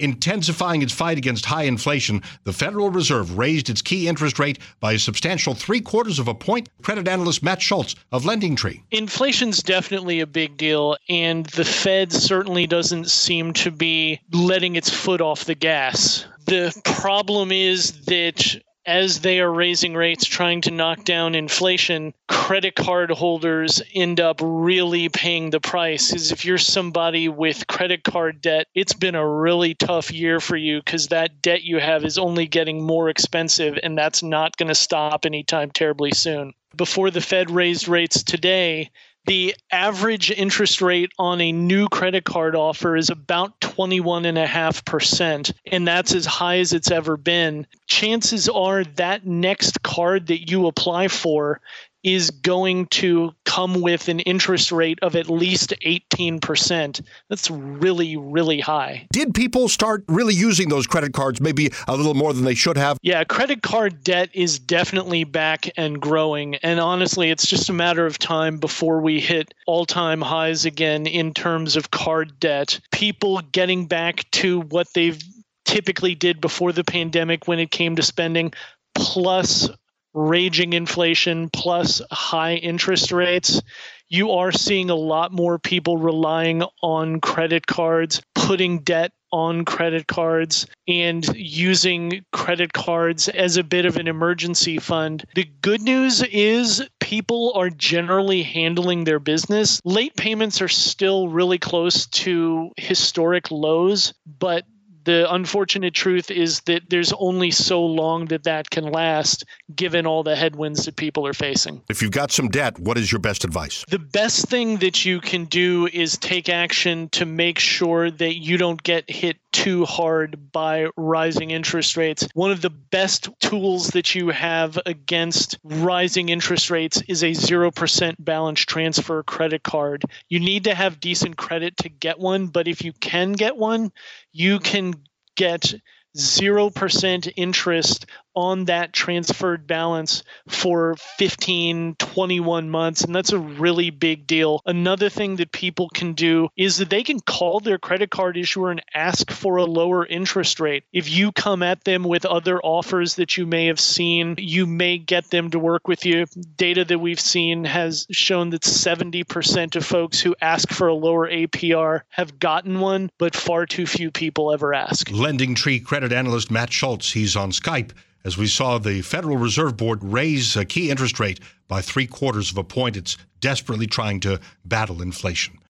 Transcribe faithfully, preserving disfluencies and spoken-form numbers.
Intensifying its fight against high inflation, the Federal Reserve raised its key interest rate by a substantial three quarters of a point. Credit analyst Matt Schultz of LendingTree. Inflation's definitely a big deal, and the Fed certainly doesn't seem to be letting its foot off the gas. The problem is that as they are raising rates, trying to knock down inflation, credit card holders end up really paying the price. Because if you're somebody with credit card debt, it's been a really tough year for you because that debt you have is only getting more expensive, and that's not going to stop anytime terribly soon. Before the Fed raised rates today, the average interest rate on a new credit card offer is about twenty-one point five percent, and that's as high as it's ever been. Chances are that next card that you apply for is going to come with an interest rate of at least eighteen percent. That's really, really high. Did people start really using those credit cards maybe a little more than they should have? Yeah, credit card debt is definitely back and growing. And honestly, it's just a matter of time before we hit all-time highs again in terms of card debt. People getting back to what they've typically did before the pandemic when it came to spending, plus raging inflation, plus high interest rates. You are seeing a lot more people relying on credit cards, putting debt on credit cards, and using credit cards as a bit of an emergency fund. The good news is people are generally handling their business. Late payments are still really close to historic lows, but the unfortunate truth is that there's only so long that that can last, given all the headwinds that people are facing. If you've got some debt, what is your best advice? The best thing that you can do is take action to make sure that you don't get hit too hard by rising interest rates. One of the best tools that you have against rising interest rates is a zero percent balance transfer credit card. You need to have decent credit to get one, but if you can get one, you can get zero percent interest on that transferred balance for fifteen, twenty-one months. And that's a really big deal. Another thing that people can do is that they can call their credit card issuer and ask for a lower interest rate. If you come at them with other offers that you may have seen, you may get them to work with you. Data that we've seen has shown that seventy percent of folks who ask for a lower A P R have gotten one, but far too few people ever ask. LendingTree credit analyst Matt Schultz, he's on Skype, as we saw the Federal Reserve Board raise a key interest rate by three quarters of a point. It's desperately trying to battle inflation.